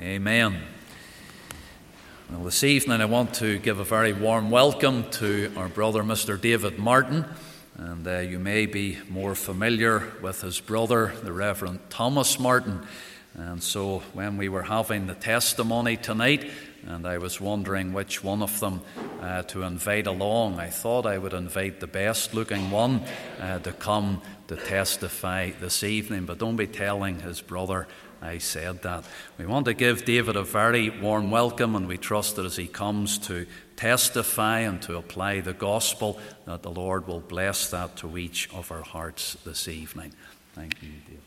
Amen. Well, this evening I want to give a very warm welcome to our brother Mr. David Martin, and you may be more familiar with his brother, the Reverend Thomas Martin. And so when we were having the testimony tonight, and I was wondering which one of them to invite along, I thought I would invite the best looking one to come to testify this evening, but don't be telling his brother I said that. We want to give David a very warm welcome, and we trust that as he comes to testify and to apply the gospel, that the Lord will bless that to each of our hearts this evening. Thank you, David.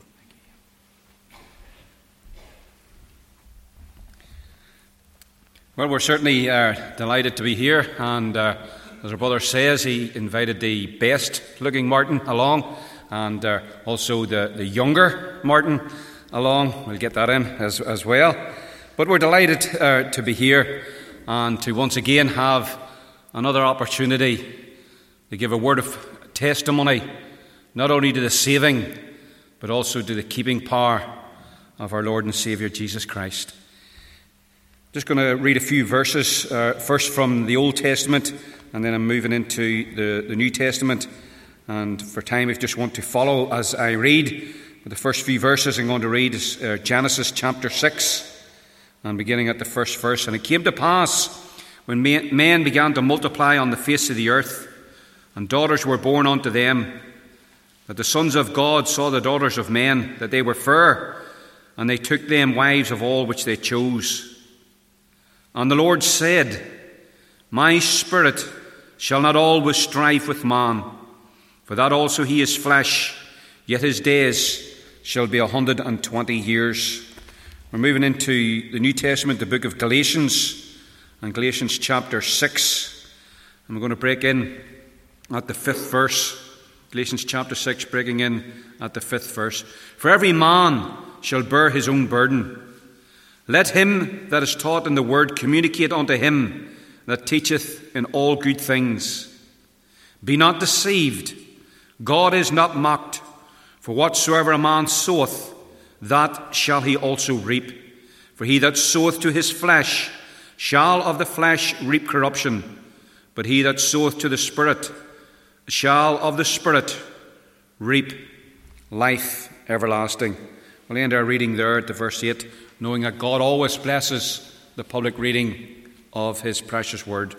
Well, we're certainly delighted to be here, and as our brother says, he invited the best looking Martin along, and also the younger Martin along. We'll get that in as well. But we're delighted to be here and to once again have another opportunity to give a word of testimony, not only to the saving, but also to the keeping power of our Lord and Saviour Jesus Christ. Just going to read a few verses, first from the Old Testament, and then I'm moving into the New Testament. And for time, if you just want to follow as I read, the first few verses I'm going to read is Genesis chapter 6, and beginning at the first verse. And it came to pass, when men began to multiply on the face of the earth, and daughters were born unto them, that the sons of God saw the daughters of men, that they were fair, and they took them wives of all which they chose. And the Lord said, My spirit shall not always strive with man, for that also he is flesh, yet his days shall be 120 years. We're moving into the New Testament, the book of Galatians, and Galatians chapter 6. And we're going to break in at the 5th verse. Galatians chapter 6, breaking in at the 5th verse. For every man shall bear his own burden. Let him that is taught in the word communicate unto him that teacheth in all good things. Be not deceived, God is not mocked. For whatsoever a man soweth, that shall he also reap. For he that soweth to his flesh shall of the flesh reap corruption, but he that soweth to the Spirit shall of the Spirit reap life everlasting. We'll end our reading there at the verse 8, knowing that God always blesses the public reading of his precious word.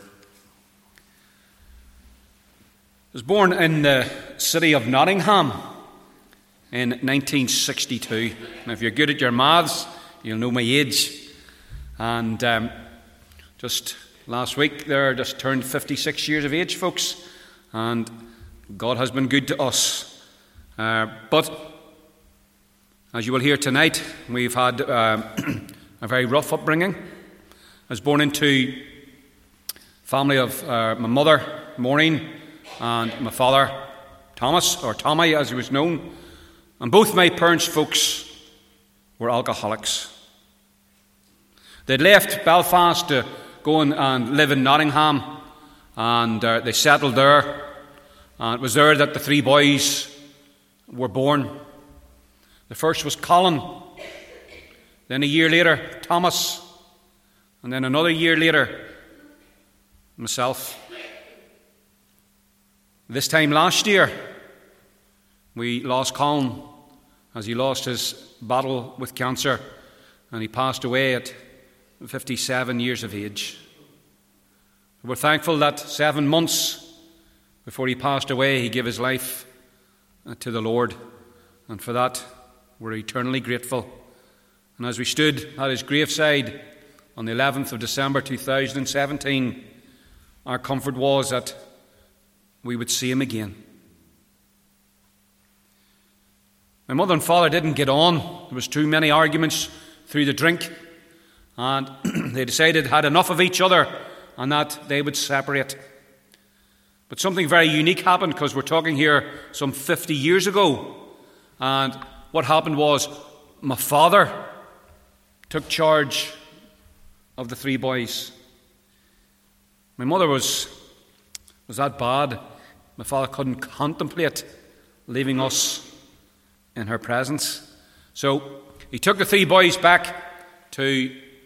I was born in the city of Nottingham in 1962. Now, if you're good at your maths, you'll know my age. And just last week there, just turned 56 years of age, folks. And God has been good to us. But as you will hear tonight, we've had a very rough upbringing. I was born into a family of my mother, Maureen, and my father, Thomas, or Tommy as he was known. And both my parents' folks were alcoholics. They'd left Belfast to go and live in Nottingham, and they settled there. And it was there that the three boys were born. The first was Colin, then a year later, Thomas, and then another year later, myself. This time last year, we lost Colin as he lost his battle with cancer, and he passed away at 57 years of age. We're thankful that 7 months before he passed away, he gave his life to the Lord, and for that we're eternally grateful. And as we stood at his graveside on the 11th of December 2017, our comfort was that we would see him again. My mother and father didn't get on. There was too many arguments through the drink, and they decided had enough of each other and that they would separate. But something very unique happened, because we're talking here some 50 years ago. And what happened was my father took charge of the three boys. My mother was that bad. My father couldn't contemplate leaving us in her presence. So he took the three boys back to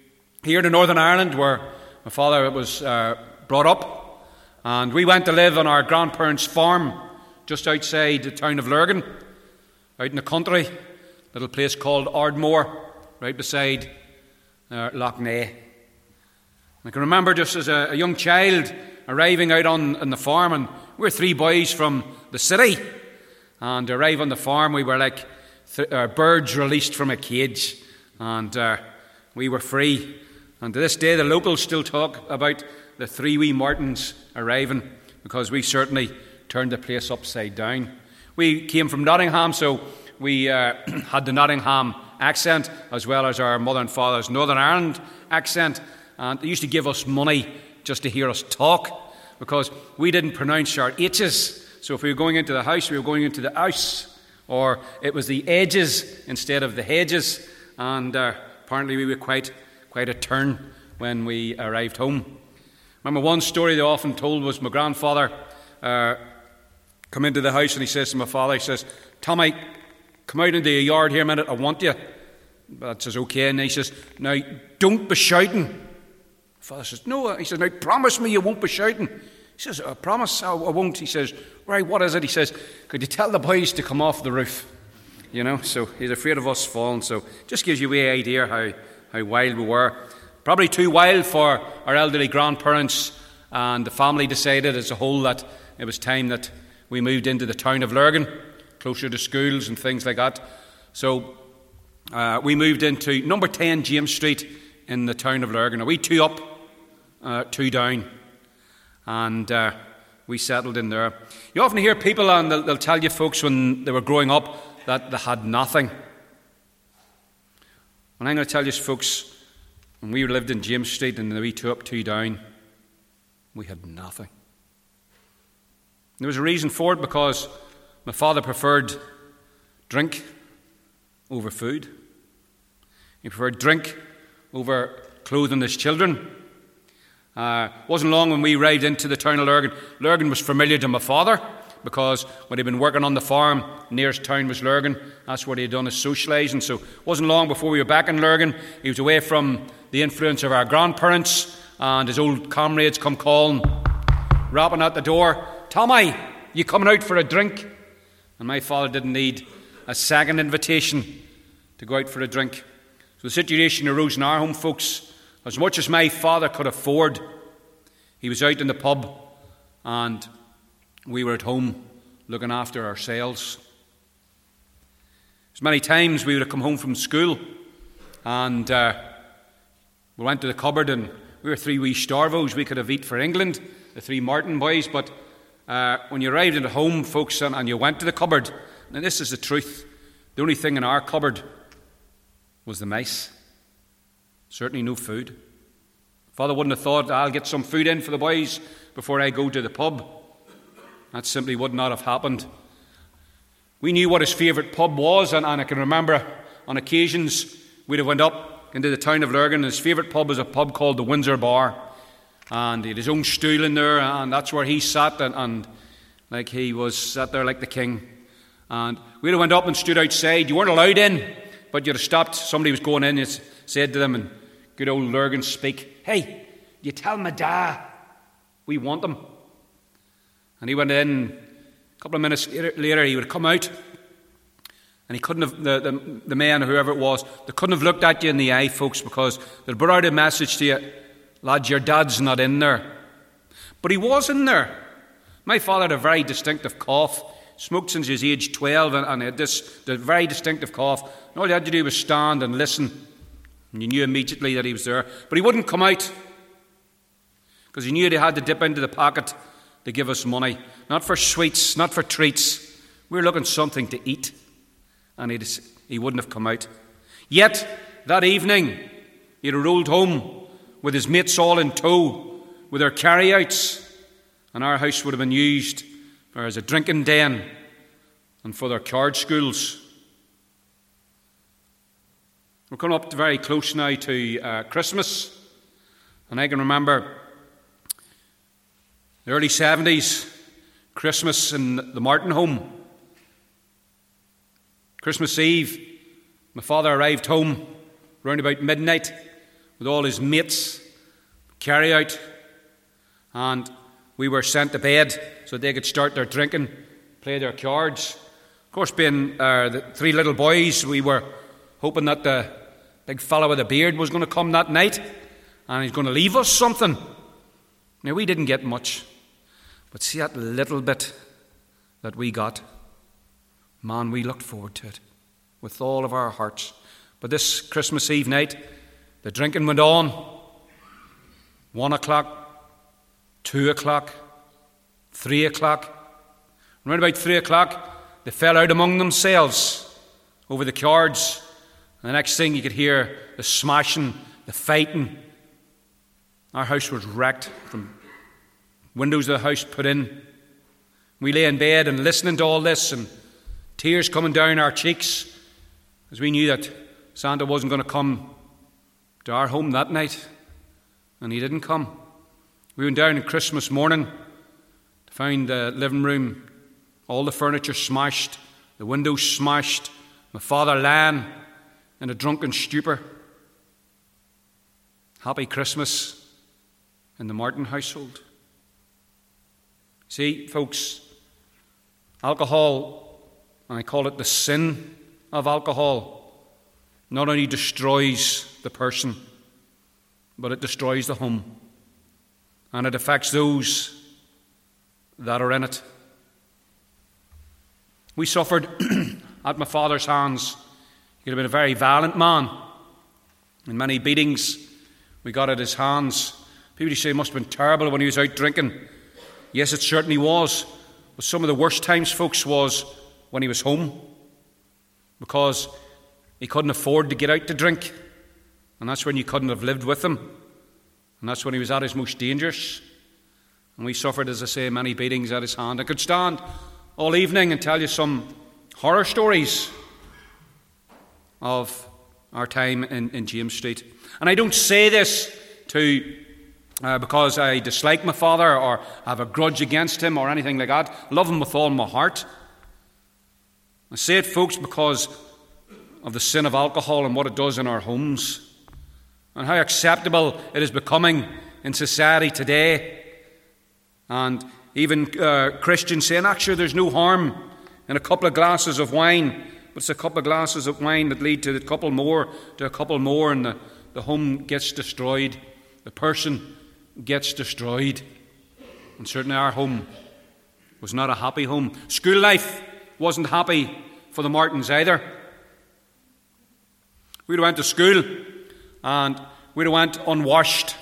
here to Northern Ireland, where my father was brought up, and we went to live on our grandparents' farm just outside the town of Lurgan, out in the country, a little place called Ardmore, right beside Lough Neagh. I can remember just as a young child arriving out on the farm, and we were three boys from the city, and to arrive on the farm we were like birds released from a cage, and we were free. And to this day the locals still talk about the three wee Martins arriving, because we certainly turned the place upside down. We came from Nottingham, so we had the Nottingham accent as well as our mother and father's Northern Ireland accent, and they used to give us money just to hear us talk, because we didn't pronounce our H's. So if we were going into the house, we were going into the house, or it was the edges instead of the hedges, and apparently we were quite a turn when we arrived home. Remember, one story they often told was my grandfather come into the house and he says to my father, he says, "Tommy, come out into the yard here a minute, I want you." Dad says, "Okay," and he says, "Now, don't be shouting." Father says, "No," he says, "Now promise me you won't be shouting." He says, "I promise I won't." He says, "Right, what is it?" He says, "Could you tell the boys to come off the roof?" You know, so he's afraid of us falling. So just gives you an idea how wild we were. Probably too wild for our elderly grandparents, and the family decided as a whole that it was time that we moved into the town of Lurgan, closer to schools and things like that. So we moved into number 10 James Street in the town of Lurgan. A wee two up, two down, and we settled in there. You often hear people, and they'll tell you folks when they were growing up that they had nothing. And I'm going to tell you folks, when we lived in James Street and the wee two up, two down, we had nothing. There was a reason for it, because my father preferred drink over food. He preferred drink over clothing his children. Wasn't long when we arrived into the town of Lurgan. Lurgan was familiar to my father, because when he'd been working on the farm, nearest town was Lurgan. That's what he had done his socialising. So it wasn't long before we were back in Lurgan. He was away from the influence of our grandparents, and his old comrades come calling, rapping at the door, "Tommy, you coming out for a drink?" And my father didn't need a second invitation to go out for a drink. So the situation arose in our home, folks. As much as my father could afford, he was out in the pub, and we were at home looking after ourselves. As many times we would have come home from school, and we went to the cupboard, and we were three wee starvos. We could have eat for England, the three Martin boys, but when you arrived at home, folks, and you went to the cupboard, and this is the truth, the only thing in our cupboard was the mice. Certainly no food. Father wouldn't have thought, "I'll get some food in for the boys before I go to the pub." That simply would not have happened. We knew what his favourite pub was, and I can remember on occasions we'd have went up into the town of Lurgan, and his favourite pub was a pub called the Windsor Bar, and he had his own stool in there, and that's where he sat, and like he was sat there like the king. And we'd have went up and stood outside. You weren't allowed in, but you'd have stopped. Somebody was going in, you said to them in good old Lurgan speak, "Hey, you tell my dad we want them." And he went in. A couple of minutes later, he would come out, and he couldn't have, the man or whoever it was, they couldn't have looked at you in the eye, folks, because they'd brought out a message to you, "Lads, your dad's not in there." But he was in there. My father had a very distinctive cough, smoked since he was age 12, and had the very distinctive cough. And all you had to do was stand and listen, and you knew immediately that he was there. But he wouldn't come out, because he knew they had to dip into the pocket to give us money. Not for sweets, not for treats. We were looking for something to eat, and he wouldn't have come out. Yet, that evening, he'd have rolled home with his mates all in tow, with their carryouts, and our house would have been used as a drinking den and for their card schools. We're coming up very close now to Christmas, and I can remember the early 70s, Christmas in the Martin home. Christmas Eve, my father arrived home round about midnight with all his mates, carry out, and we were sent to bed so they could start their drinking, play their cards. Of course, being the three little boys, we were hoping that the big fellow with the beard was going to come that night and he's going to leave us something. Now, we didn't get much, but see that little bit that we got, man, we looked forward to it with all of our hearts. But this Christmas Eve night, the drinking went on. 1 o'clock, 2 o'clock, 3 o'clock. Around about 3 o'clock, they fell out among themselves over the cards. And the next thing you could hear the smashing, the fighting. Our house was wrecked, from windows of the house put in. We lay in bed and listening to all this, and tears coming down our cheeks as we knew that Santa wasn't going to come to our home that night, and he didn't come. We went down on Christmas morning to find the living room, all the furniture smashed, the windows smashed, my father lying in a drunken stupor. Happy Christmas in the Martin household. See, folks, alcohol, and I call it the sin of alcohol, not only destroys the person, but it destroys the home. And it affects those that are in it. We suffered at my father's hands. He had been a very violent man. And many beatings we got at his hands. People say it must have been terrible when he was out drinking. Yes, it certainly was. But some of the worst times, folks, was when he was home. Because he couldn't afford to get out to drink. And that's when you couldn't have lived with him. And that's when he was at his most dangerous. And we suffered, as I say, many beatings at his hand. I could stand all evening and tell you some horror stories of our time in James Street. And I don't say this because I dislike my father or have a grudge against him or anything like that. I love him with all my heart. I say it, folks, because of the sin of alcohol and what it does in our homes, and how acceptable it is becoming in society today. And even Christians saying, actually, there's no harm in a couple of glasses of wine, but it's a couple of glasses of wine that lead to a couple more, and the home gets destroyed. The person gets destroyed. And certainly our home was not a happy home. School life wasn't happy for the Martins either. We'd went to school and we'd went unwashed,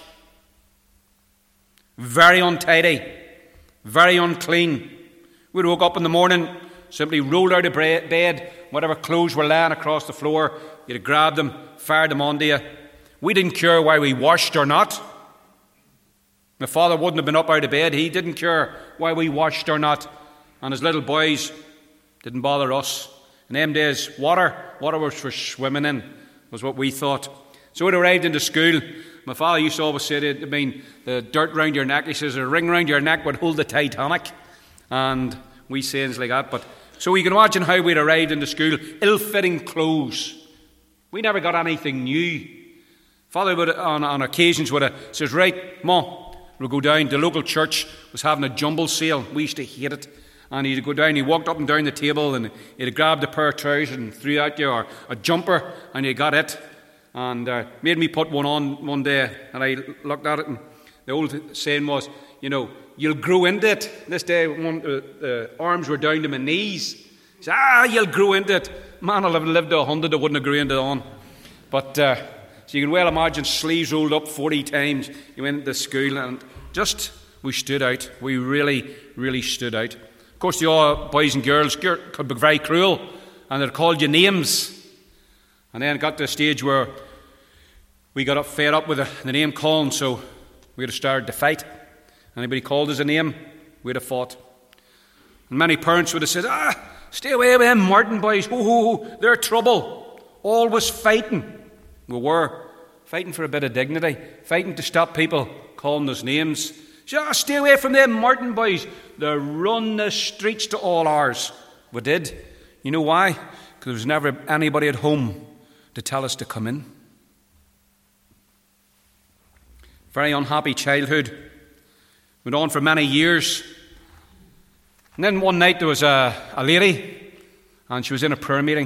very untidy, very unclean. We'd woke up in the morning, simply rolled out of bed, whatever clothes were laying across the floor, you'd have grabbed them, fired them onto you. We didn't care why we washed or not. My father wouldn't have been up out of bed. He didn't care why we washed or not. And his little boys didn't bother us. In them days, water was for swimming in, was what we thought. So we'd arrived into school. My father used to always say to me, the dirt round your neck, he says, a ring round your neck would hold the Titanic. And we sayings like that. But so you can imagine how we'd arrived into school, ill-fitting clothes. We never got anything new. Father would, on occasions, would have says, right, Mom, we'll go down. The local church was having a jumble sale. We used to hate it. And he'd go down, he walked up and down the table, and he'd have grabbed a pair of trousers and threw at you, or a jumper, and you got it. And made me put one on one day, and I looked at it, and the old saying was, you know, you'll grow into it. This day, the arms were down to my knees. He said, you'll grow into it. Man, I'll have lived to 100, I wouldn't have grew into it on. But, so you can well imagine sleeves rolled up 40 times. You went into school, and just, we stood out. We really, really stood out. Of course, the all boys and girls could be very cruel, and they'd called you names. And then it got to a stage where we got fed up with the name calling, so we'd have started to fight. Anybody called us a name, we'd have fought. And many parents would have said, stay away with them Martin boys, they're trouble. Always fighting. We were fighting for a bit of dignity, fighting to stop people calling us names. Stay away from them Martin boys. They run the streets to all ours. We did. You know why? Because there was never anybody at home to tell us to come in. Very unhappy childhood. Went on for many years. And then one night there was a lady, and she was in a prayer meeting.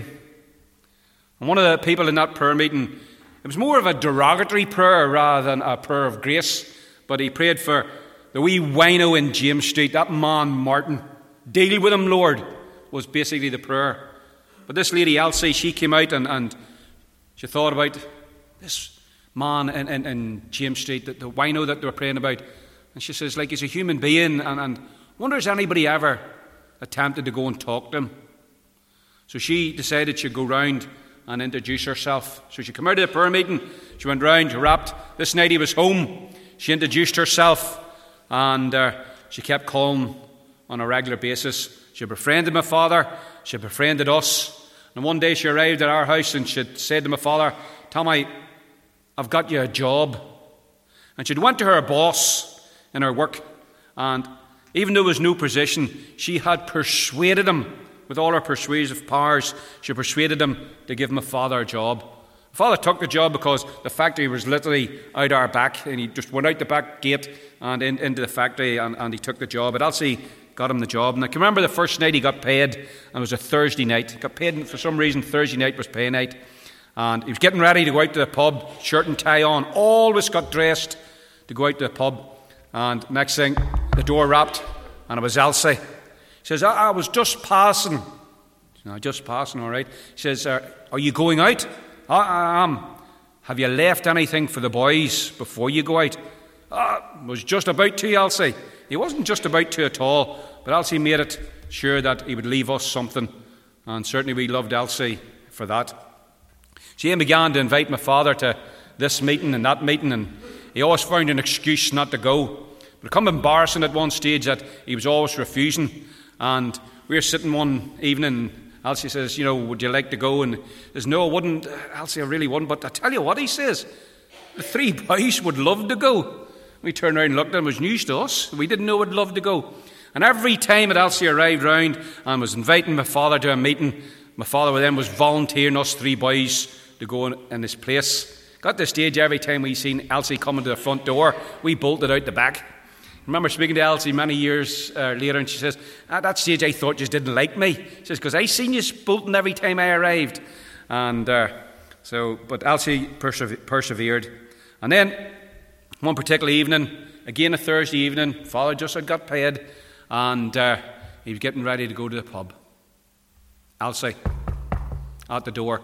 And one of the people in that prayer meeting, it was more of a derogatory prayer rather than a prayer of grace. But he prayed for the wee wino in James Street, that man Martin. Deal with him, Lord, was basically the prayer. But this lady, Elsie, she came out and she thought about this man in James Street, the wino that they were praying about. And she says, like, he's a human being, and wonder has anybody ever attempted to go and talk to him. So she decided she'd go round and introduce herself. So she came out of the prayer meeting, she went round, she rapped. This night he was home. She introduced herself, and she kept calling on a regular basis. She befriended my father, she befriended us. And one day she arrived at our house and she said to my father, Tommy, I've got you a job. And she'd went to her boss in her work, and even though there was no position, she had persuaded him with all her persuasive powers. She persuaded him to give my father a job. My father took the job because the factory was literally out our back, and he just went out the back gate and into the factory, and he took the job. But Elsie got him the job. And I can remember the first night he got paid, and it was a Thursday night. He got paid, and for some reason Thursday night was pay night. And he was getting ready to go out to the pub, shirt and tie on, always got dressed to go out to the pub. And next thing, the door rapped, and it was Elsie. He says, I was just passing. No, just passing, all right. He says, are you going out? I am. Have you left anything for the boys before you go out? Was just about to, Elsie. He wasn't just about to at all, but Elsie made it sure that he would leave us something. And certainly we loved Elsie for that. She then began to invite my father to this meeting and that meeting, and he always found an excuse not to go. But it became embarrassing at one stage that he was always refusing. And we were sitting one evening, and Elsie says, would you like to go? And he says, no, I wouldn't. Elsie, I really wouldn't. But I tell you what, he says, the three boys would love to go. We turned around and looked at him. It was news to us. We didn't know we'd love to go. And every time that Elsie arrived round and was inviting my father to a meeting, my father then was volunteering us three boys to go in his place. Got to the stage every time we seen Elsie coming to the front door, we bolted out the back. I remember speaking to Elsie many years later, and she says, at that stage I thought you just didn't like me. She says, because I seen you bolting every time I arrived. And but Elsie persevered. And then one particular evening, again a Thursday evening, father just had got paid, and he was getting ready to go to the pub. Elsie, at the door.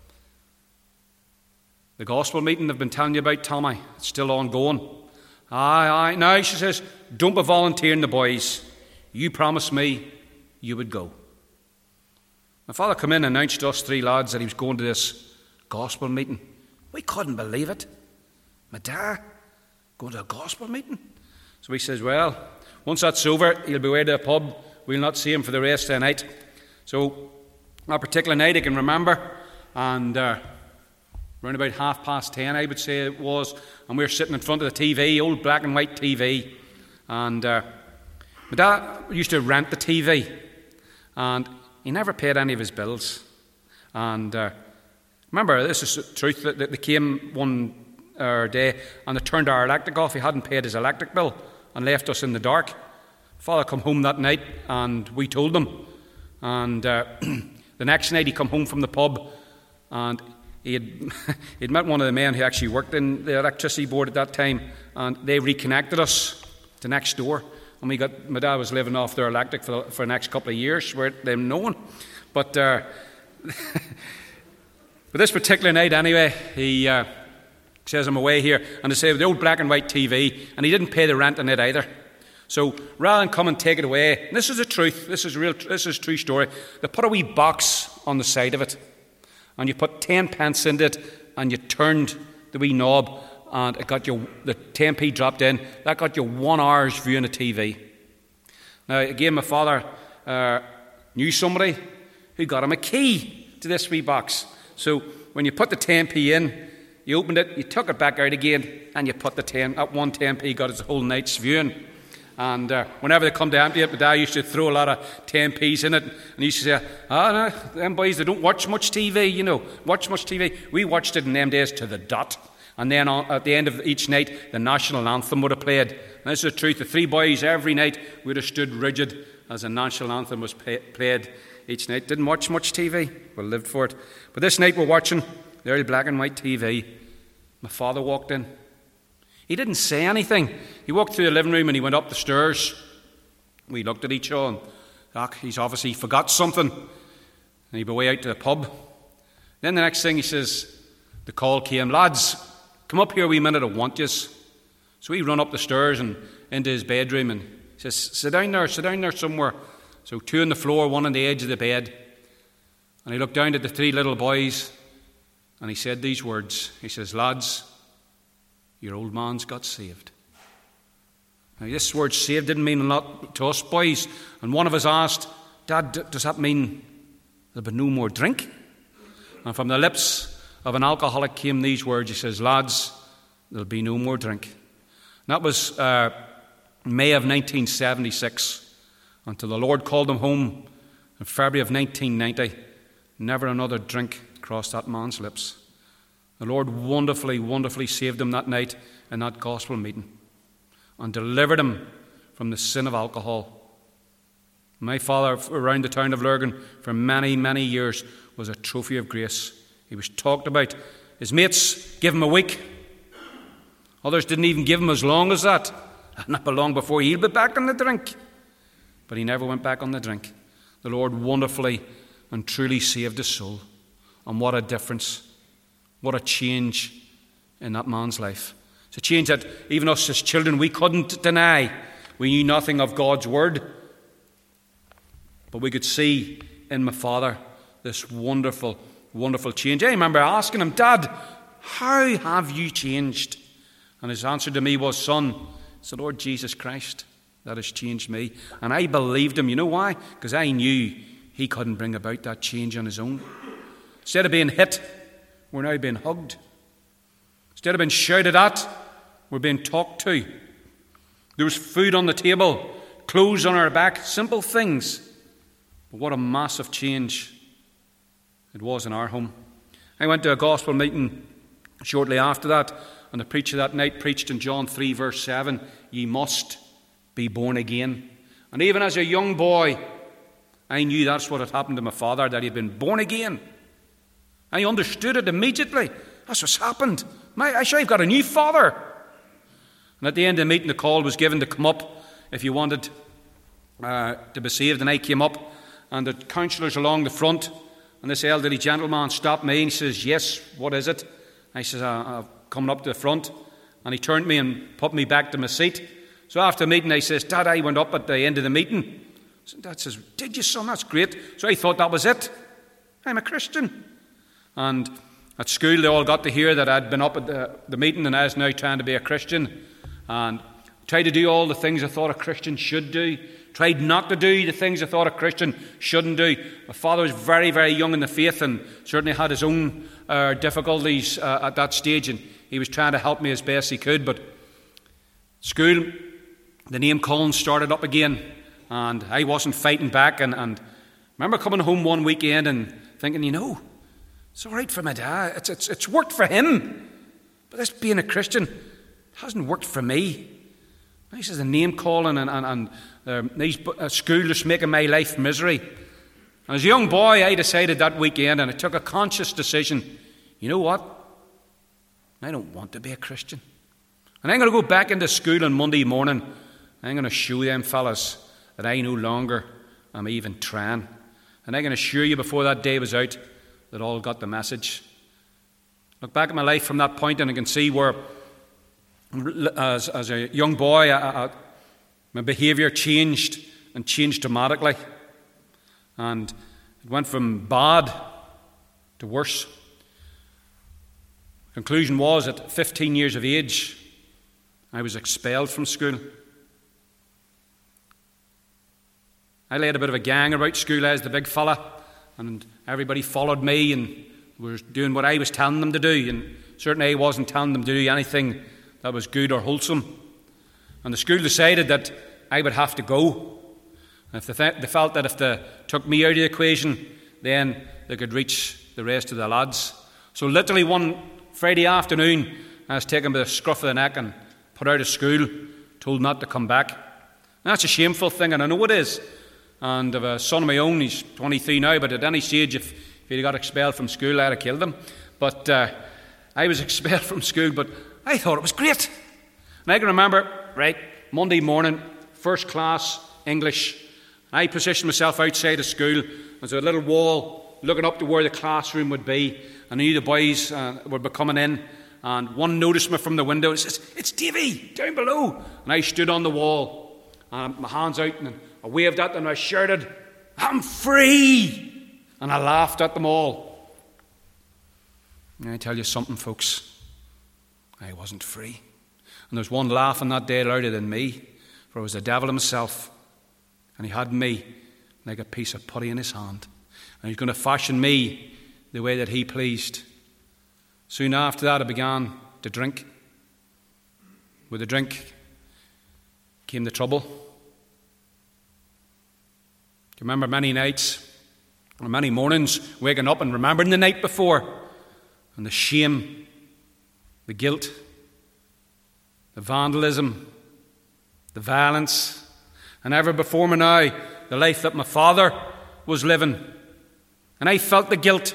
The gospel meeting I've been telling you about, Tommy, it's still ongoing. Aye. Now, she says, don't be volunteering the boys. You promised me you would go. My father came in and announced to us three lads that he was going to this gospel meeting. We couldn't believe it. My dad going to a gospel meeting? So he says, well, once that's over, he'll be away to the pub. We'll not see him for the rest of the night. So that particular night I can remember, and around about 10:30, I would say it was, and we were sitting in front of the TV, old black and white TV, and my dad used to rent the TV, and he never paid any of his bills. And remember, this is the truth, that they came one day and they turned our electric off. He hadn't paid his electric bill and left us in the dark. Father come home that night, and we told him. And the next night he come home from the pub, and he'd met one of the men who actually worked in the electricity board at that time, and they reconnected us to next door. And my dad was living off their electric for the next couple of years, without them knowing. But this particular night anyway, he says, I'm away here, and they say the old black and white TV, and he didn't pay the rent on it either. So rather than come and take it away, and this is the truth, this is a true story, they put a wee box on the side of it, and you put 10 pence into it, and you turned the wee knob, and it got you, the 10p dropped in. That got you 1 hour's view on the TV. Now again, my father knew somebody who got him a key to this wee box. So when you put the 10p in, you opened it, you took it back out again, and you put that one 10p got its whole night's viewing. And whenever they come to empty it, my dad used to throw a lot of 10p's in it, and he used to say, no, them boys, they don't watch much TV, watch much TV. We watched it in them days to the dot. And then at the end of each night, the national anthem would have played. And this is the truth. The three boys every night would have stood rigid as the national anthem was played each night. Didn't watch much TV. We lived for it. But this night we're watching the early black and white TV. My father walked in. He didn't say anything. He walked through the living room and he went up the stairs. We looked at each other and he's obviously forgot something. And he'd be way out to the pub. Then the next thing he says, the call came, lads, come up here a wee minute, I want yous. So we run up the stairs and into his bedroom and he says, sit down there somewhere. So two on the floor, one on the edge of the bed. And he looked down at the three little boys and he said these words. He says, lads, your old man's got saved. Now this word saved didn't mean a lot to us boys. And one of us asked, Dad, does that mean there'll be no more drink? And from the lips of an alcoholic came these words. He says, lads, there'll be no more drink. And that was May of 1976, until the Lord called him home in February of 1990. Never another drink crossed that man's lips. The Lord wonderfully, wonderfully saved him that night in that gospel meeting and delivered him from the sin of alcohol. My father, around the town of Lurgan for many, many years, was a trophy of grace. He was talked about. His mates gave him a week. Others didn't even give him as long as that. Not long before he'll be back on the drink. But he never went back on the drink. The Lord wonderfully and truly saved his soul. And what a difference. What a change in that man's life. It's a change that even us as children, we couldn't deny. We knew nothing of God's word. But we could see in my father this wonderful, wonderful change. I remember asking him, Dad, how have you changed? And his answer to me was, son, it's the Lord Jesus Christ that has changed me. And I believed him. You know why? Because I knew he couldn't bring about that change on his own. Instead of being hit, we're now being hugged. Instead of being shouted at, we're being talked to. There was food on the table, clothes on our back, simple things. But what a massive change it was in our home. I went to a gospel meeting shortly after that, and the preacher that night preached in John 3 verse 7, ye must be born again. And even as a young boy, I knew that's what had happened to my father, that he had been born again. I understood it immediately. That's what's happened. I've got a new father. And at the end of the meeting, the call was given to come up if you wanted to be saved. And I came up, and the counsellors along the front, and this elderly gentleman stopped me and he says, yes, what is it? I says, I'm coming up to the front. And he turned me and put me back to my seat. So after the meeting, I says, Dad, I went up at the end of the meeting. So Dad says, did you, son? That's great. So I thought that was it. I'm a Christian. And at school, they all got to hear that I'd been up at the meeting and I was now trying to be a Christian. And tried to do all the things I thought a Christian should do. Tried not to do the things I thought a Christian shouldn't do. My father was very, very young in the faith and certainly had his own difficulties at that stage. And he was trying to help me as best he could. But school, the name calling started up again. And I wasn't fighting back. And I remember coming home one weekend and thinking, it's all right for my dad. It's worked for him. But this being a Christian hasn't worked for me. This is the name calling and these school just making my life misery. And as a young boy, I decided that weekend, and I took a conscious decision. You know what? I don't want to be a Christian. And I'm going to go back into school on Monday morning. I'm going to show them fellas that I no longer am even trying. And I can assure you before that day was out that all got the message. Look back at my life from that point and I can see where, as a young boy, my behaviour changed and changed dramatically. And it went from bad to worse. Conclusion was, at 15 years of age, I was expelled from school. I led a bit of a gang about school. I was the big fella, and everybody followed me and was doing what I was telling them to do. And certainly I wasn't telling them to do anything that was good or wholesome. And the school decided that I would have to go. And if they felt that if they took me out of the equation, then they could reach the rest of the lads. So literally one Friday afternoon, I was taken by the scruff of the neck and put out of school, told not to come back. And that's a shameful thing, and I know it is. And I have a son of my own, he's 23 now, but at any stage, if he'd got expelled from school, I'd have killed him. But I was expelled from school, but I thought it was great. And I can remember, right, Monday morning, first class English. I positioned myself outside of school. There's a little wall looking up to where the classroom would be. And I knew the boys would be coming in. And one noticed me from the window and says, "It's Davy, down below." And I stood on the wall, and my hands out, and I waved at them, and I shouted, "I'm free!" And I laughed at them all. And I tell you something, folks, I wasn't free. And there's one laughing that day louder than me, for it was the devil himself. And he had me like a piece of putty in his hand. And he's going to fashion me the way that he pleased. Soon after that, I began to drink. With the drink came the trouble. Do you remember many nights, or many mornings, waking up and remembering the night before, and the shame, the guilt, the vandalism, the violence, and ever before me now, the life that my father was living. And I felt the guilt.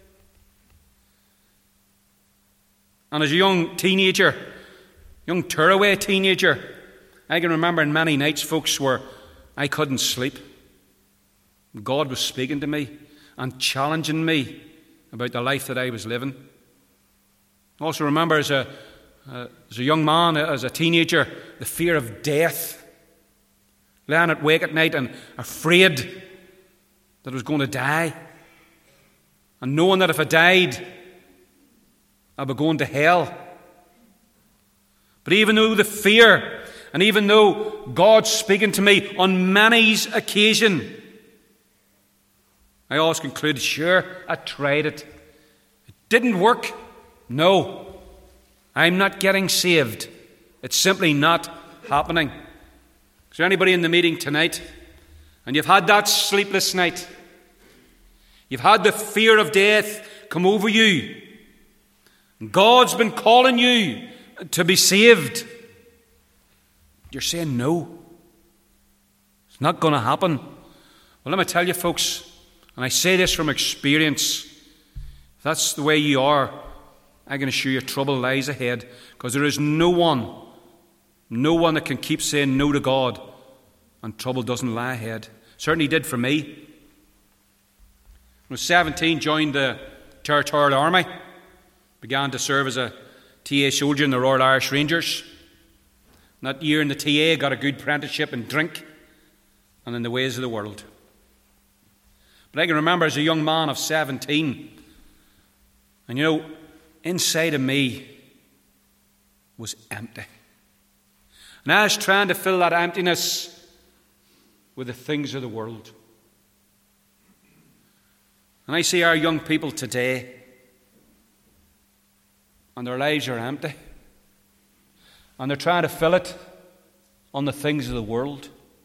And as a young teenager, young tearaway teenager, I can remember in many nights, folks, where I couldn't sleep. God was speaking to me and challenging me about the life that I was living. I also remember as a young man, as a teenager, the fear of death. Lying awake at night and afraid that I was going to die. And knowing that if I died, I'd be going to hell. But even though the fear, and even though God's speaking to me on many occasions, I always concluded, sure, I tried it. It didn't work. No, I'm not getting saved. It's simply not happening. Is there anybody in the meeting tonight, and you've had that sleepless night? You've had the fear of death come over you. And God's been calling you to be saved. You're saying no. It's not going to happen. Well, let me tell you, folks, and I say this from experience, if that's the way you are, I can assure you trouble lies ahead, because there is no one that can keep saying no to God and trouble doesn't lie ahead. Certainly did for me. When I was 17, joined the Territorial Army, began to serve as a TA soldier in the Royal Irish Rangers. And that year in the TA, got a good apprenticeship in drink and in the ways of the world. But I can remember as a young man of 17, and you know, inside of me was empty. And I was trying to fill that emptiness with the things of the world. And I see our young people today, and their lives are empty. And they're trying to fill it on the things of the world.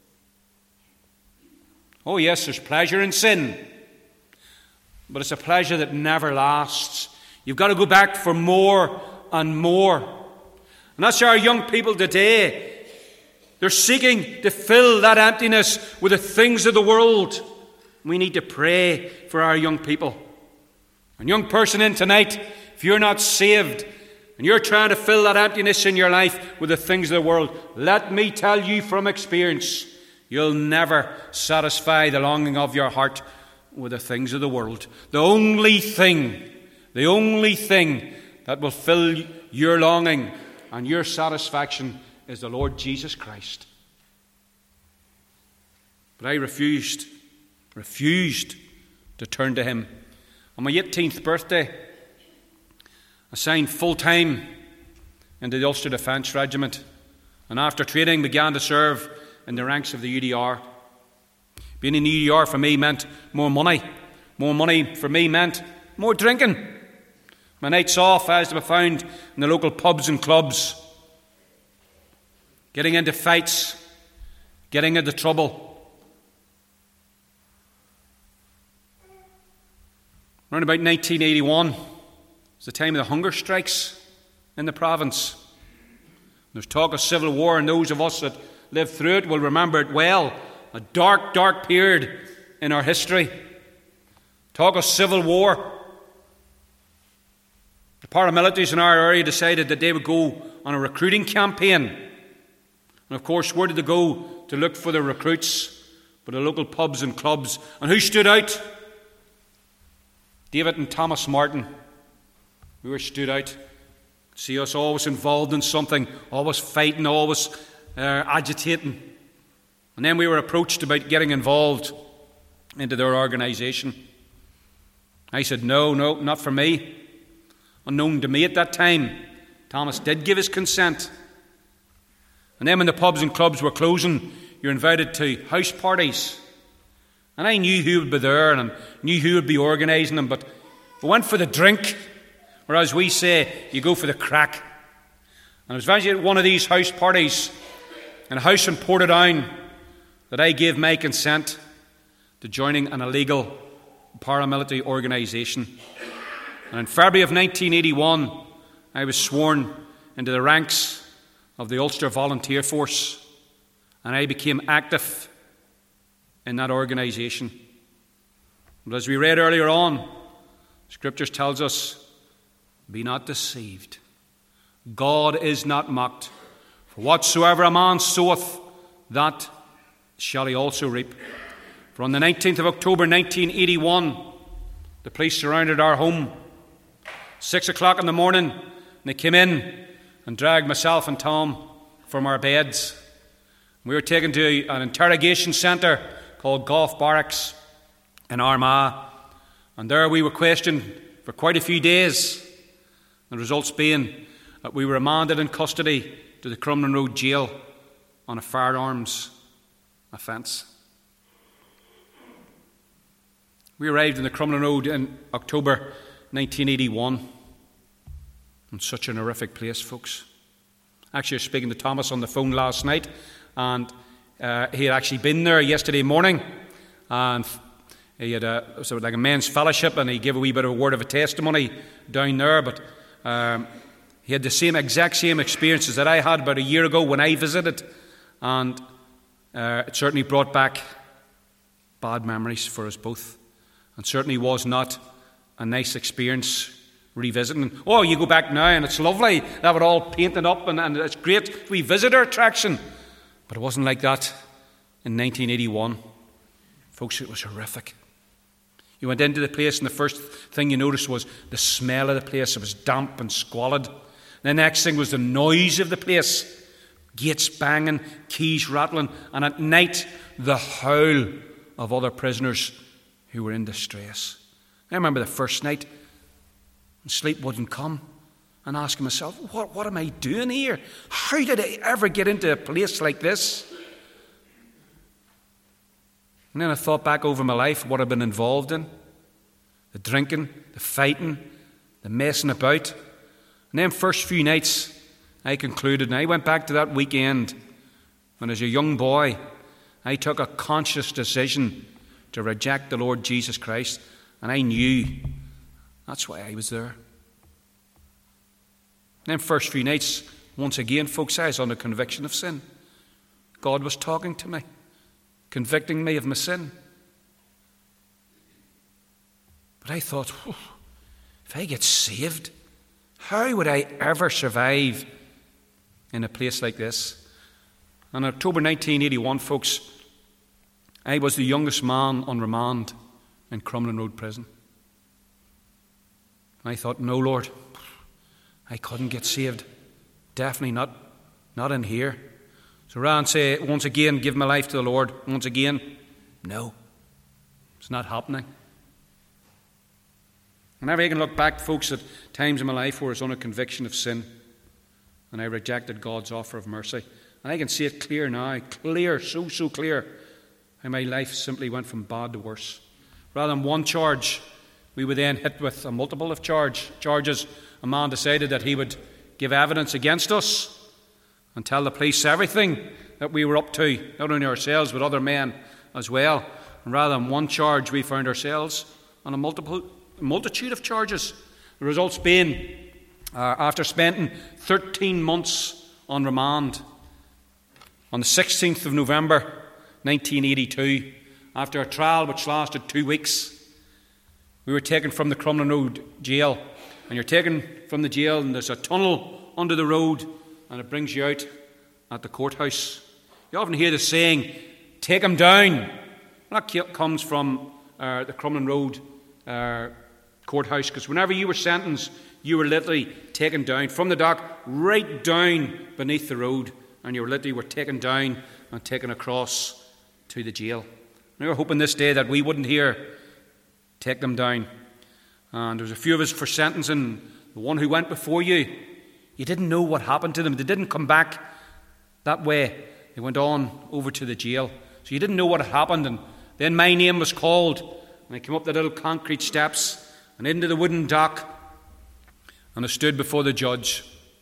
Oh yes, there's pleasure in sin, but it's a pleasure that never lasts. You've got to go back for more and more. And that's our young people today. They're seeking to fill that emptiness with the things of the world. We need to pray for our young people. And young person in tonight, if you're not saved and you're trying to fill that emptiness in your life with the things of the world, let me tell you from experience, you'll never satisfy the longing of your heart with the things of the world. The only thing that will fill your longing and your satisfaction is the Lord Jesus Christ. But I refused to turn to Him. On my 18th birthday, I signed full-time into the Ulster Defence Regiment, and after training began to serve in the ranks of the UDR. Being in the UDR for me meant more money. More money for me meant more drinking. My nights off as to be found in the local pubs and clubs, getting into fights, getting into trouble. Around about 1981, it was the time of the hunger strikes in the province. There's talk of civil war, and those of us that lived through it will remember it well. A dark, dark period in our history. Talk of civil war. The paramilitaries in our area decided that they would go on a recruiting campaign. And of course, where did they go to look for the recruits? But the local pubs and clubs. And who stood out? David and Thomas Martin. We were stood out. See us always involved in something, always fighting, always agitating. And then we were approached about getting involved into their organisation. I said, no, not for me. Unknown to me at that time, Thomas did give his consent. And then when the pubs and clubs were closing, you're invited to house parties. And I knew who would be there and knew who would be organising them, but we went for the drink, or as we say, you go for the crack. And it was eventually at one of these house parties in a house in Portadown that I gave my consent to joining an illegal paramilitary organisation. And in February of 1981, I was sworn into the ranks of the Ulster Volunteer Force, and I became active in that organisation. But as we read earlier on, Scriptures tells us, be not deceived. God is not mocked. For whatsoever a man soweth, that shall he also reap. For on the 19th of October 1981, the police surrounded our home. 6 o'clock in the morning, and they came in and dragged myself and Tom from our beds. We were taken to an interrogation centre called Golf Barracks in Armagh. And there we were questioned for quite a few days. The results being that we were remanded in custody to the Crumlin Road jail on a firearms offence. We arrived in the Crumlin Road in October 1981. And such an horrific place, folks. Actually, I was speaking to Thomas on the phone last night, and he had actually been there yesterday morning, and he had sort of like a men's fellowship, and he gave a wee bit of a word of a testimony down there. But he had the exact same experiences that I had about a year ago when I visited, and it certainly brought back bad memories for us both, and certainly was not a nice experience revisiting. Oh, you go back now and it's lovely, they have it all painted up and it's great, we visitor attraction. But it wasn't like that in 1981. Folks, it was horrific. You went into the place and the first thing you noticed was the smell of the place. It was damp and squalid. The next thing was the noise of the place. Gates banging, keys rattling, and at night the howl of other prisoners who were in distress. I remember the first night, and sleep wouldn't come, and asking myself, what am I doing here? How did I ever get into a place like this? And then I thought back over my life, what I've been involved in. The drinking, the fighting, the messing about. And then first few nights, I concluded, and I went back to that weekend when as a young boy, I took a conscious decision to reject the Lord Jesus Christ. And I knew that's why I was there. And then first few nights, once again, folks, I was under conviction of sin. God was talking to me, convicting me of my sin. But I thought, if I get saved, how would I ever survive in a place like this? In October 1981, folks, I was the youngest man on remand in Crumlin Road Prison. And I thought, no, Lord, I couldn't get saved. Definitely not in here. So rather than say, once again, give my life to the Lord, once again, no, it's not happening. Whenever I can look back, folks, at times in my life where I was under conviction of sin and I rejected God's offer of mercy, and I can see it clear now, clear, so clear, how my life simply went from bad to worse. Rather than one charge, we were then hit with a multiple of charges. A man decided that he would give evidence against us and tell the police everything that we were up to, not only ourselves but other men as well. And rather than one charge, we found ourselves on a multitude of charges. The results being after spending 13 months on remand, on the 16th of November 1982, after a trial which lasted 2 weeks, we were taken from the Crumlin Road jail. And you're taken from the jail, and there's a tunnel under the road, and it brings you out at the courthouse. You often hear the saying, "Take him down." That comes from the Crumlin Road courthouse, because whenever you were sentenced, you were literally taken down from the dock right down beneath the road, and you were taken down and taken across to the jail. And we were hoping this day that we wouldn't hear "take them down." And there was a few of us for sentencing. The one who went before you, you didn't know what happened to them. They didn't come back that way. They went on over to the jail. So you didn't know what had happened. And then my name was called, and I came up the little concrete steps and into the wooden dock, and I stood before the judge.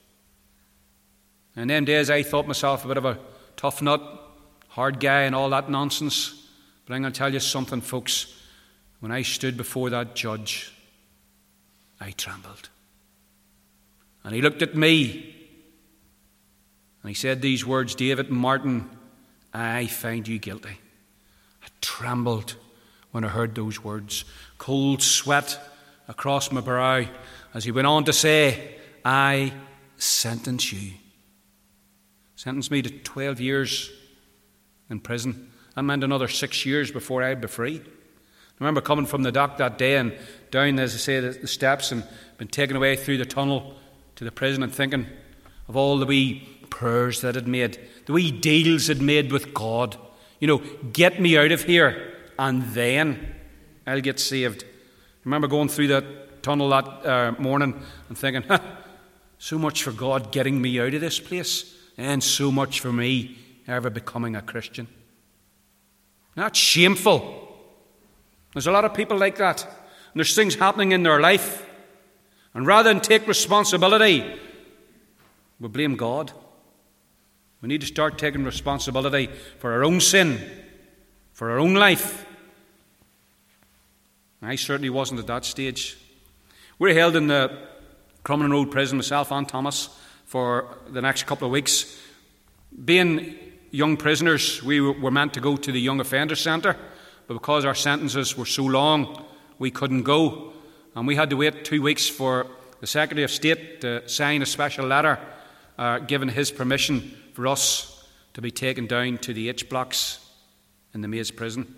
And in them days I thought myself a bit of a tough nut, hard guy and all that nonsense. But I'm going to tell you something, folks. When I stood before that judge, I trembled. And he looked at me and he said these words, "David Martin, I find you guilty." I trembled when I heard those words. Cold sweat across my brow as he went on to say, "I sentence you." Sentenced me to 12 years in prison. That meant another 6 years before I'd be free. I remember coming from the dock that day and down, as I say, the steps, and been taken away through the tunnel to the prison, and thinking of all the wee prayers that I'd made, the wee deals I'd made with God. Get me out of here, and then I'll get saved. I remember going through that tunnel that morning and thinking, so much for God getting me out of this place, and so much for me ever becoming a Christian. That's shameful. There's a lot of people like that. And there's things happening in their life. And rather than take responsibility, we blame God. We need to start taking responsibility for our own sin, for our own life. I certainly wasn't at that stage. We're held in the Crumlin Road prison, myself and Thomas, for the next couple of weeks. Being young prisoners, we were meant to go to the Young Offender Centre, but because our sentences were so long, we couldn't go. And we had to wait 2 weeks for the Secretary of State to sign a special letter giving his permission for us to be taken down to the H blocks in the Maze prison.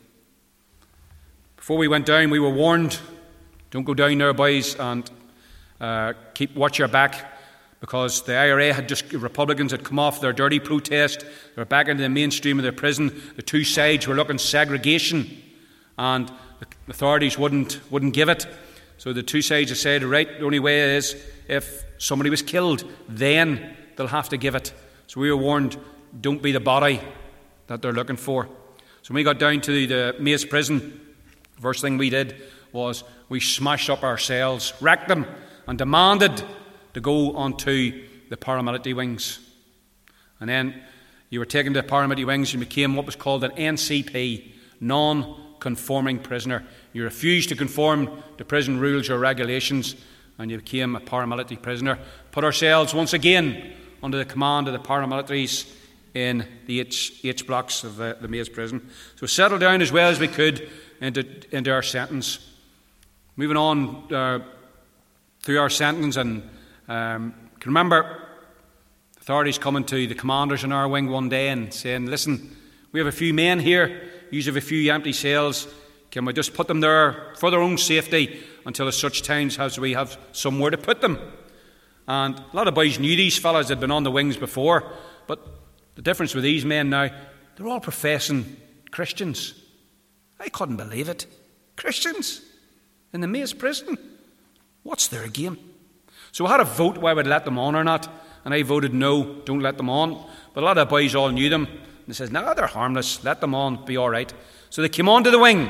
Before we went down, we were warned, don't go down there, boys, and watch your back, because the IRA Republicans had come off their dirty protest. They were back into the mainstream of the prison. The two sides were looking segregation, and the authorities wouldn't give it. So the two sides decided, right, the only way is if somebody was killed, then they'll have to give it. So we were warned, don't be the body that they're looking for. So when we got down to the Maze prison, the first thing we did was we smashed up our cells, wrecked them, and demanded to go onto the paramilitary wings. And then you were taken to the paramilitary wings and became what was called an NCP, non-conforming prisoner. You refused to conform to prison rules or regulations, and you became a paramilitary prisoner. Put ourselves once again under the command of the paramilitaries in the H blocks of the Maze prison. So settled down as well as we could into our sentence. Moving on through our sentence, and can remember authorities coming to the commanders in our wing one day and saying, listen, we have a few men here, you have a few empty cells, can we just put them there for their own safety until at such times as we have somewhere to put them? And a lot of boys knew these fellas had been on the wings before, but the difference with these men now, they're all professing Christians. I couldn't believe it. Christians in the Maze prison. What's their game? So I had a vote whether I would let them on or not, and I voted no, don't let them on. But a lot of the boys all knew them, and they said, no, they're harmless, let them on, be all right. So they came onto the wing,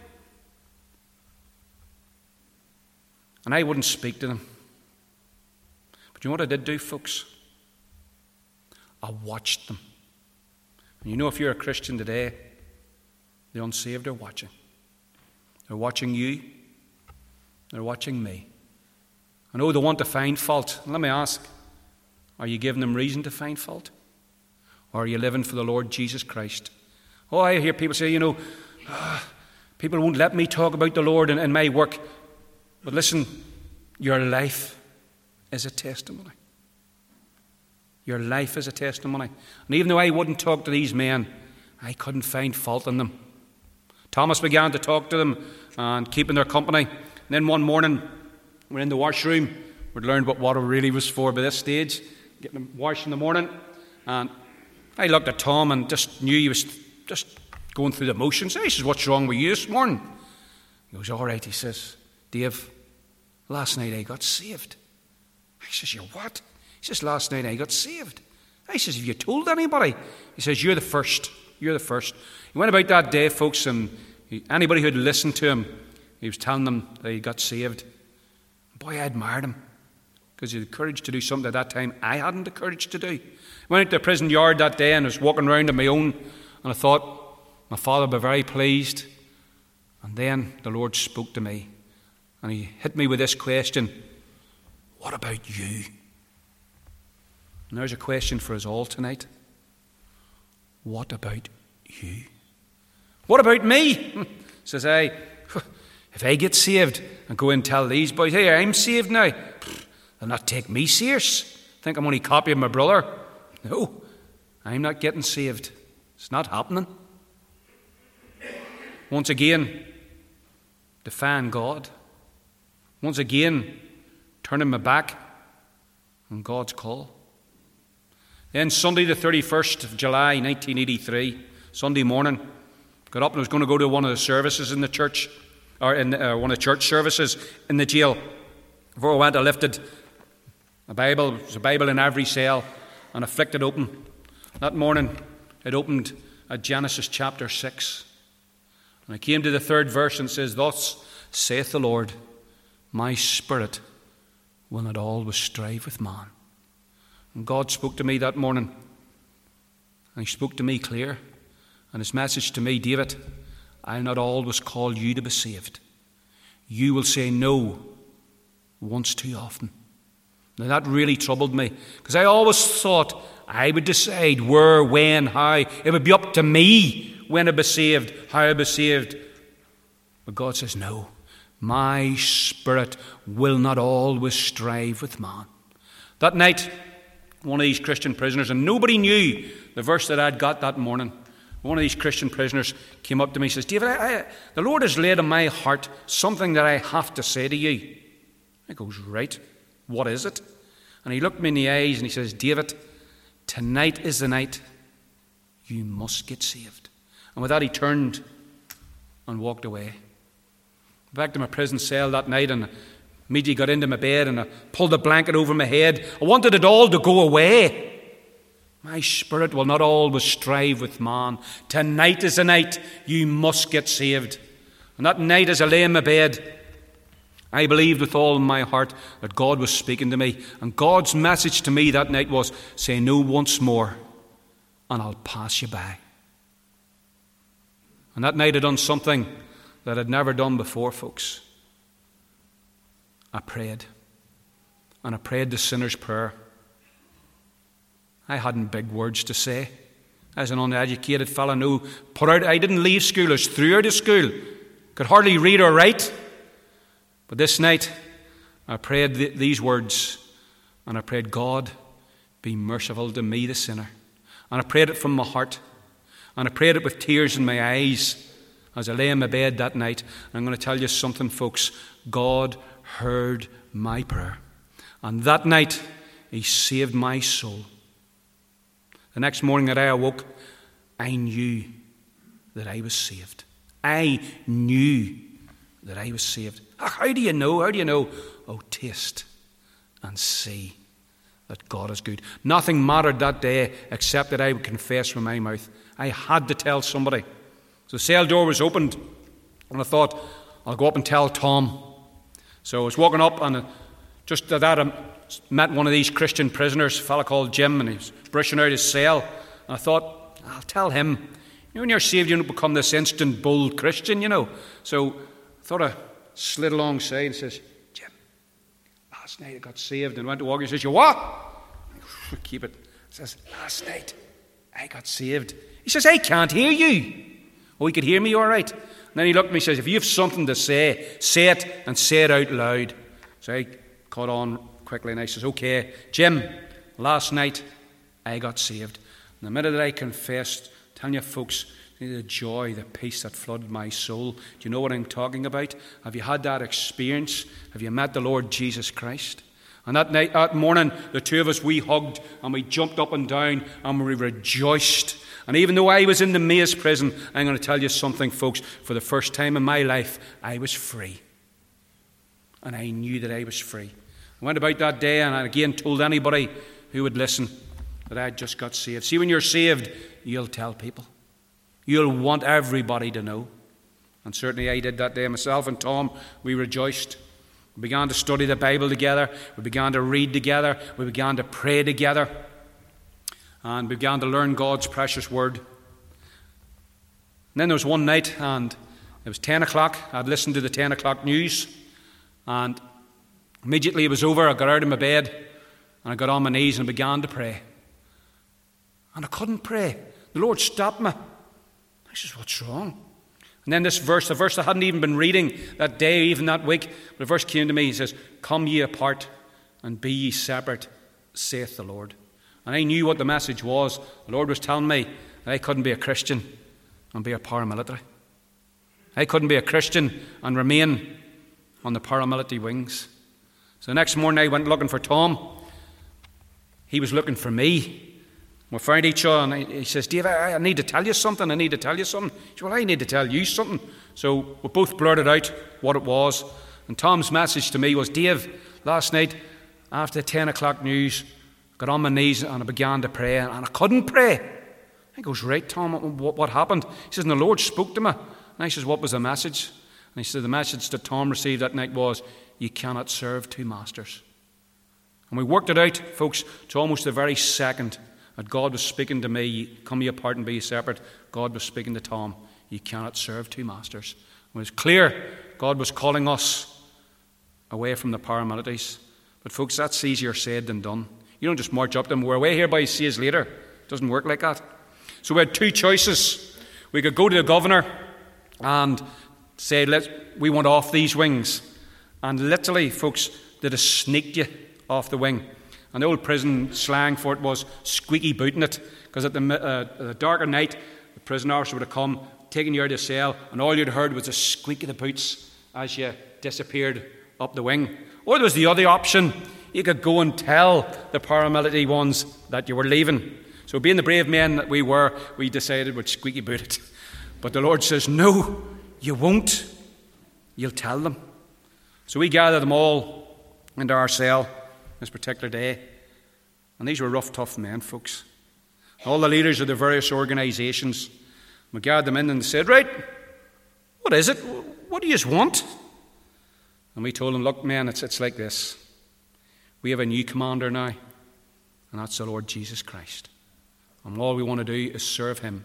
and I wouldn't speak to them. But you know what I did do, folks? I watched them. And you know, if you're a Christian today, the unsaved are watching. They're watching you. They're watching me. I know they want to find fault. And let me ask, are you giving them reason to find fault? Or are you living for the Lord Jesus Christ? Oh, I hear people say, people won't let me talk about the Lord in my work. But listen, your life is a testimony. Your life is a testimony. And even though I wouldn't talk to these men, I couldn't find fault in them. Thomas began to talk to them and keep in their company. And then one morning, we're in the washroom. We'd learned what water really was for by this stage. Getting them washed in the morning. And I looked at Tom and just knew he was just going through the motions. I says, what's wrong with you this morning? He goes, all right. He says, Dave, last night I got saved. I says, you what? He says, last night I got saved. I says, have you told anybody? He says, you're the first. You're the first. He went about that day, folks, and anybody who had listened to him, he was telling them that he got saved. Boy, I admired him, because he had the courage to do something at that time I hadn't the courage to do. I went out to the prison yard that day and was walking around on my own, and I thought, my father would be very pleased. And then the Lord spoke to me, and he hit me with this question, what about you? And there's a question for us all tonight. What about you? What about me? Says I, if I get saved and go and tell these boys, hey, I'm saved now, they'll not take me serious. Think I'm only copying my brother. No, I'm not getting saved. It's not happening. Once again, defying God. Once again, turning my back on God's call. Then Sunday the 31st of July 1983, Sunday morning, got up and was going to go to one of the services in the church, or in one of the church services in the jail. Before I went, I lifted a Bible. There's a Bible in every cell, and I flicked it open. That morning, it opened at Genesis chapter 6. And I came to the 3rd verse and it says, thus saith the Lord, my spirit will not always strive with man. And God spoke to me that morning. And he spoke to me clear. And his message to me, David, I'll not always call you to be saved. You will say no once too often. Now that really troubled me, because I always thought I would decide where, when, how. It would be up to me when I'd be saved, how I'd be saved. But God says, no, my spirit will not always strive with man. That night, one of these Christian prisoners, and nobody knew the verse that I'd got that morning, one of these Christian prisoners came up to me and says, David, the Lord has laid on my heart something that I have to say to you. I goes, right, what is it? And he looked me in the eyes and he says, David, tonight is the night you must get saved. And with that he turned and walked away. Back to my prison cell that night, and immediately got into my bed and I pulled the blanket over my head. I wanted it all to go away. My spirit will not always strive with man. Tonight is the night you must get saved. And that night as I lay in my bed, I believed with all my heart that God was speaking to me. And God's message to me that night was, say no once more and I'll pass you by. And that night I'd done something that I'd never done before, folks. I prayed. And I prayed the sinner's prayer. I hadn't big words to say. As an uneducated fellow, no, I didn't leave school. I was through out of school. Could hardly read or write. But this night, I prayed these words. And I prayed, God, be merciful to me, the sinner. And I prayed it from my heart. And I prayed it with tears in my eyes as I lay in my bed that night. And I'm going to tell you something, folks. God heard my prayer. And that night, he saved my soul. The next morning that I awoke, I knew that I was saved. I knew that I was saved. How do you know? How do you know? Oh, taste and see that God is good. Nothing mattered that day except that I would confess from my mouth. I had to tell somebody. So the cell door was opened, and I thought, I'll go up and tell Tom. So I was walking up, and just at that I met one of these Christian prisoners, a fella called Jim, and he was brushing out his cell. And I thought, I'll tell him. You know, when you're saved, you don't become this instant, bold Christian, you know. So I thought I slid alongside and says, Jim, I'll last night I got saved. And went to walk. He says, you what? I go, keep it. He says, last night I got saved. He says, I can't hear you. Oh, he could hear me all right. And then he looked at me and says, if you have something to say it and say it out loud. So I caught on quickly and I says, okay, Jim, last night I got saved. And the minute that I confessed, telling you folks, the joy, the peace that flooded my soul. Do you know what I'm talking about? Have you had that experience? Have you met the Lord Jesus Christ? And that morning, the two of us, we hugged and we jumped up and down and we rejoiced. And even though I was in the Maze prison, I'm going to tell you something, folks. For the first time in my life, I was free. And I knew that I was free. I went about that day and I again told anybody who would listen that I had just got saved. See, when you're saved, you'll tell people. You'll want everybody to know. And certainly I did that day. Myself and Tom, we rejoiced. We began to study the Bible together. We began to read together. We began to pray together. And we began to learn God's precious word. And then there was one night, and it was 10 o'clock. I'd listened to the 10 o'clock news. And immediately it was over. I got out of my bed, and I got on my knees and began to pray. And I couldn't pray. The Lord stopped me. I says, what's wrong? And then this verse, the verse I hadn't even been reading that day, even that week, but the verse came to me. He says, come ye apart and be ye separate, saith the Lord. And I knew what the message was. The Lord was telling me that I couldn't be a Christian and be a paramilitary. I couldn't be a Christian and remain on the paramilitary wings. So the next morning I went looking for Tom. He was looking for me. We found each other and he says, Dave, I need to tell you something. I said, well, I need to tell you something. So we both blurted out what it was. And Tom's message to me was, Dave, last night after the 10 o'clock news, I got on my knees and I began to pray and I couldn't pray. I goes, right, Tom, what happened? He says, and the Lord spoke to me. And I says, what was the message? And he said, the message that Tom received that night was, you cannot serve two masters. And we worked it out, folks, to almost the very second that God was speaking to me, come ye apart and be ye separate. God was speaking to Tom, you cannot serve two masters. It was clear God was calling us away from the paramilitaries. But folks, that's easier said than done. You don't just march up to them, we're away hereby, see us later. It doesn't work like that. So we had two choices. We could go to the governor and say, we want off these wings. And literally, folks, they'd have sneaked you off the wing. And the old prison slang for it was squeaky booting it, because at the dark of night, the prison officer would have come, taken you out of the cell, and all you'd heard was the squeak of the boots as you disappeared up the wing. Or there was the other option. You could go and tell the paramilitary ones that you were leaving. So being the brave men that we were, we decided we'd squeaky boot it. But the Lord says, no, you won't. You'll tell them. So we gathered them all into our cell this particular day. And these were rough, tough men, folks. All the leaders of the various organisations. We gathered them in and said, right, what is it? What do you want? And we told them, look, men, it's like this. We have a new commander now, and that's the Lord Jesus Christ. And all we want to do is serve him.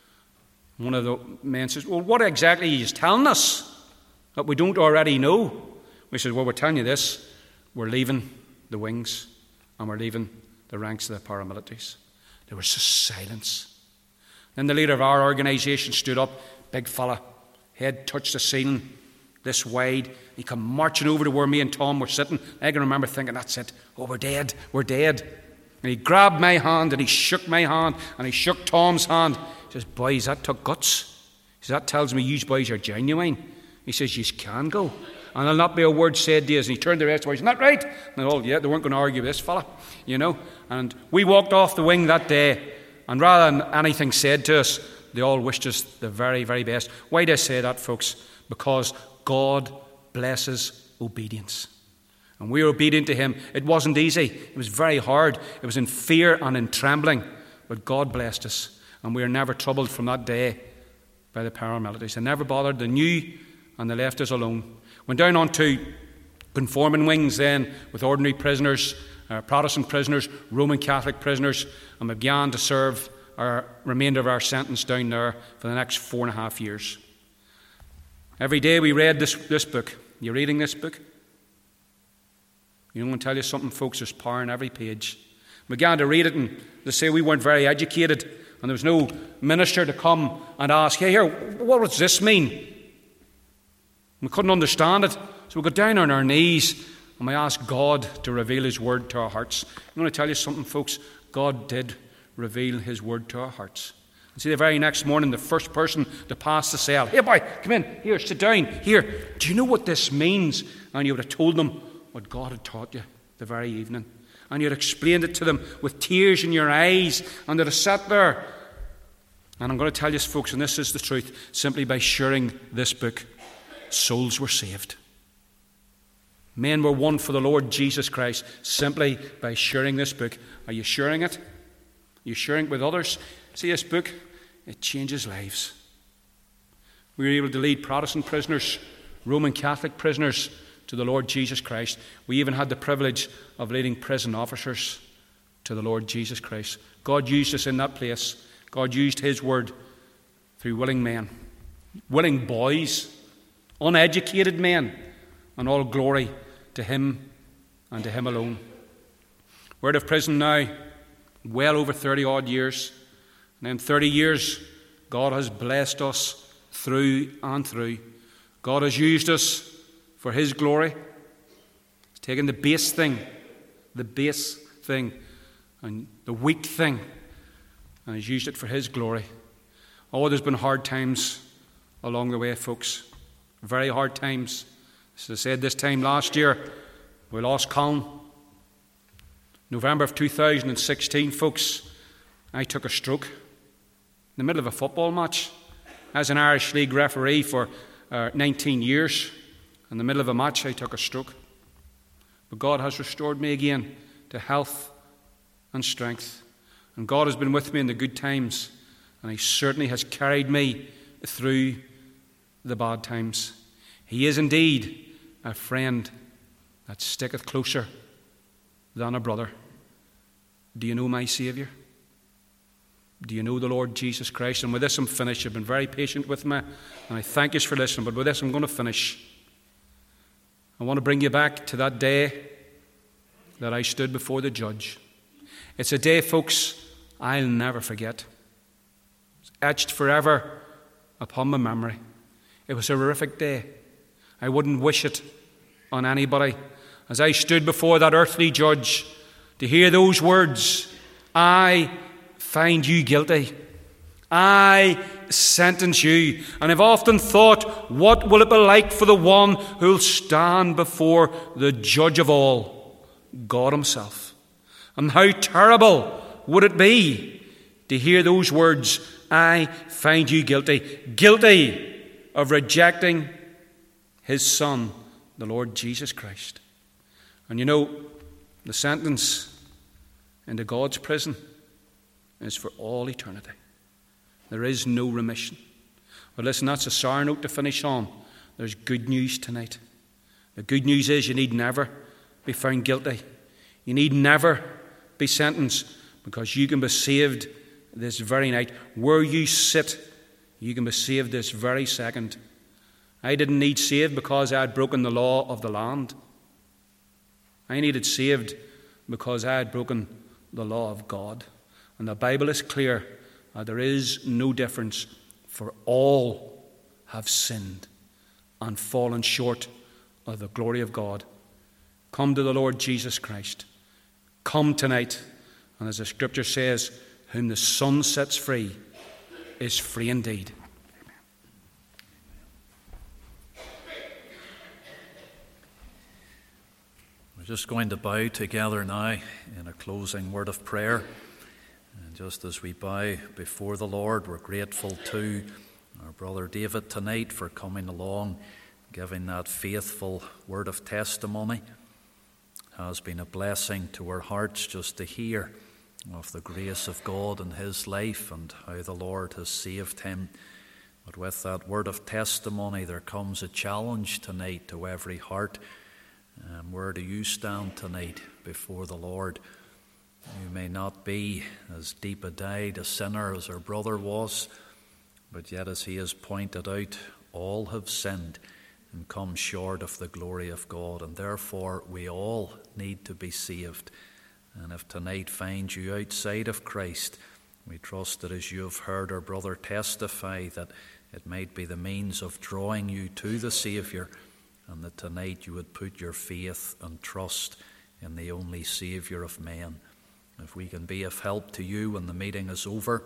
One of the men says, well, what exactly are you telling us that we don't already know? We said, well, we're telling you this. We're leaving the wings, and we're leaving the ranks of the paramilitaries. There was just silence. Then the leader of our organisation stood up, big fella, head touched the ceiling, this wide. He come marching over to where me and Tom were sitting. I can remember thinking, that's it. Oh, we're dead. And he grabbed my hand and he shook my hand and he shook Tom's hand. He says, boys, that took guts. He says, that tells me you boys are genuine. He says, you can go. And there'll not be a word said to you. And he turned to the rest of us, isn't that right? And all, yeah, they weren't going to argue with this fella, you know. And we walked off the wing that day. And rather than anything said to us, they all wished us the very, very best. Why do I say that, folks? Because God blesses obedience. And we were obedient to him. It wasn't easy. It was very hard. It was in fear and in trembling. But God blessed us. And we were never troubled from that day by the paramilitaries. They never bothered. They knew and they left us alone. Went down onto conforming wings then with ordinary prisoners, Protestant prisoners, Roman Catholic prisoners, and began to serve our remainder of our sentence down there for the next 4.5 years. Every day we read this book. You reading this book? You know, I'm going to tell you something, folks, there's power in every page. We began to read it, and they say we weren't very educated, and there was no minister to come and ask, hey, here, what does this mean? We couldn't understand it, so we got down on our knees, and we asked God to reveal his word to our hearts. I'm going to tell you something, folks, God did reveal his word to our hearts. And see, the very next morning, the first person to pass the cell, hey boy, come in, here, sit down, here, do you know what this means? And you would have told them what God had taught you the very evening. And you had explained it to them with tears in your eyes, and they'd have sat there. And I'm going to tell you, folks, and this is the truth, simply by sharing this book, souls were saved. Men were won for the Lord Jesus Christ simply by sharing this book. Are you sharing it? Are you sharing it with others? See, this book, it changes lives. We were able to lead Protestant prisoners, Roman Catholic prisoners to the Lord Jesus Christ. We even had the privilege of leading prison officers to the Lord Jesus Christ. God used us in that place. God used his word through willing men, willing boys, uneducated men, and all glory to him and to him alone. We're out of prison now, well over 30 odd years. And in 30 years, God has blessed us through and through. God has used us for his glory. He's taken the base thing, and the weak thing, and he's used it for his glory. Oh, there's been hard times along the way, folks. Very hard times. As I said, this time last year, we lost Colin. November of 2016, folks, I took a stroke in the middle of a football match. I was an Irish League referee for 19 years. In the middle of a match, I took a stroke. But God has restored me again to health and strength. And God has been with me in the good times, and he certainly has carried me through the bad times. He is indeed a friend that sticketh closer than a brother. Do you know my Saviour? Do you know the Lord Jesus Christ? And with this I'm finished. You've been very patient with me, and I thank you for listening. But with this I'm going to finish. I want to bring you back to that day that I stood before the judge. It's a day, folks, I'll never forget. It's etched forever upon my memory. It was a horrific day. I wouldn't wish it on anybody. As I stood before that earthly judge to hear those words, I find you guilty. I sentence you. And I've often thought, what will it be like for the one who'll stand before the judge of all, God himself? And how terrible would it be to hear those words, I find you guilty. Guilty of rejecting his Son, the Lord Jesus Christ. And you know, the sentence into God's prison is for all eternity. There is no remission. But listen, that's a sour note to finish on. There's good news tonight. The good news is you need never be found guilty. You need never be sentenced, because you can be saved this very night. Where you sit, you can be saved this very second. I didn't need saved because I had broken the law of the land. I needed saved because I had broken the law of God. And the Bible is clear. There is no difference, for all have sinned and fallen short of the glory of God. Come to the Lord Jesus Christ. Come tonight. And as the scripture says, whom the Son sets free is free indeed. We're just going to bow together now in a closing word of prayer. And just as we bow before the Lord, we're grateful to our brother David tonight for coming along, giving that faithful word of testimony. It has been a blessing to our hearts just to hear of the grace of God in his life and how the Lord has saved him. But with that word of testimony, there comes a challenge tonight to every heart. Where do you stand tonight before the Lord? You may not be as deep a dyed a sinner as our brother was, but yet, as he has pointed out, all have sinned and come short of the glory of God. And therefore we all need to be saved. And if tonight finds you outside of Christ, we trust that as you have heard our brother testify, that it might be the means of drawing you to the Saviour, and that tonight you would put your faith and trust in the only Saviour of men. If we can be of help to you when the meeting is over,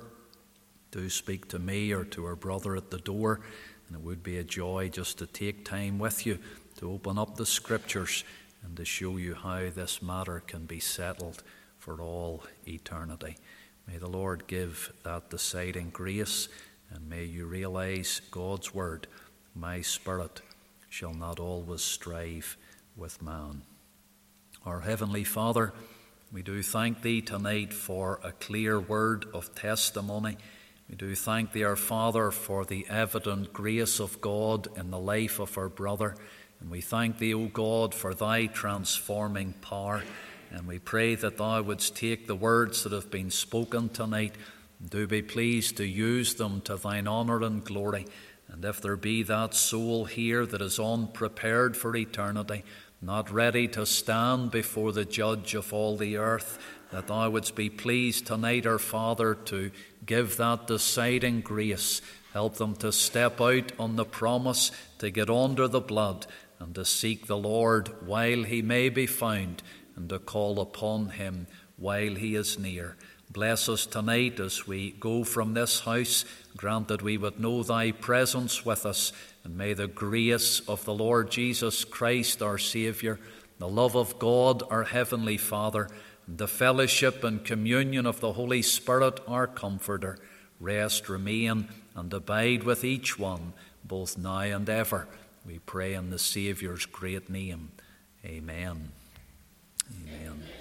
do speak to me or to our brother at the door, and it would be a joy just to take time with you to open up the Scriptures and to show you how this matter can be settled for all eternity. May the Lord give that deciding grace, and may you realize God's word, my spirit shall not always strive with man. Our Heavenly Father, we do thank Thee tonight for a clear word of testimony. We do thank Thee, our Father, for the evident grace of God in the life of our brother. And we thank Thee, O God, for Thy transforming power. And we pray that Thou wouldst take the words that have been spoken tonight and do be pleased to use them to Thine honour and glory. And if there be that soul here that is unprepared for eternity, not ready to stand before the Judge of all the earth, that Thou wouldst be pleased tonight, our Father, to give that deciding grace. Help them to step out on the promise, to get under the blood, and to seek the Lord while He may be found, and to call upon Him while He is near. Bless us tonight as we go from this house. Grant that we would know Thy presence with us, and may the grace of the Lord Jesus Christ, our Saviour, the love of God, our Heavenly Father, and the fellowship and communion of the Holy Spirit, our Comforter, rest, remain, and abide with each one, both now and ever. We pray in the Saviour's great name. Amen. Amen.